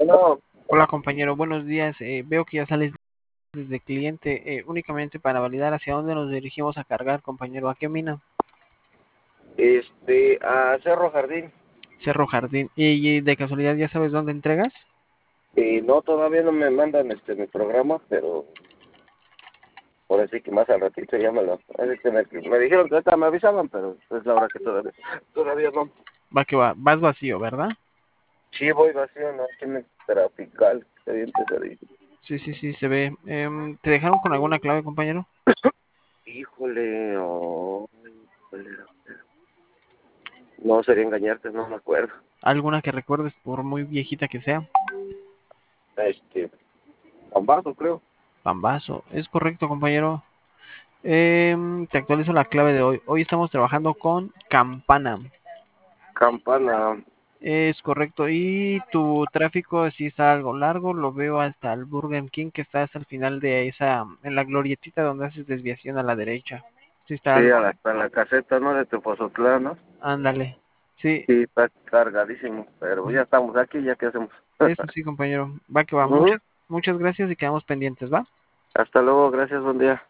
Bueno, Hola compañero, buenos días. Veo que ya sales desde cliente únicamente para validar hacia dónde nos dirigimos a cargar, compañero. ¿A qué mina? a Cerro Jardín. Cerro Jardín. ¿Y de casualidad ya sabes dónde entregas? No, todavía no me mandan mi programa, pero por así que más al ratito ya me lo... Así que me dijeron que ahorita me avisaban, pero es la hora que todavía no. Va que va, vas vacío, ¿verdad? Sí, voy vacío, ¿no? Aquí en el Trapical, está bien pesadito. Sí, sí, sí, se ve. ¿Te dejaron con alguna clave, compañero? Híjole, híjole. No sería engañarte, no me acuerdo. ¿Alguna que recuerdes por muy viejita que sea? Este, Bombazo, creo. Pambazo. Es correcto, compañero. Te actualizo la clave de hoy. Hoy estamos trabajando con Campana. Campana. Es correcto. Y tu tráfico sí está algo largo. Lo veo hasta el Burger King que está hasta el final de esa, en la glorietita donde haces desviación a la derecha. Sí está Sí, algo. a la caseta, ¿no? De Tepozotlán, ¿no? Ándale. Sí, Sí, está cargadísimo, pero ya estamos aquí, ya qué hacemos. eso sí, compañero. Va que va. Ujú. Muchas gracias y quedamos pendientes, ¿va? Hasta luego, gracias, buen día.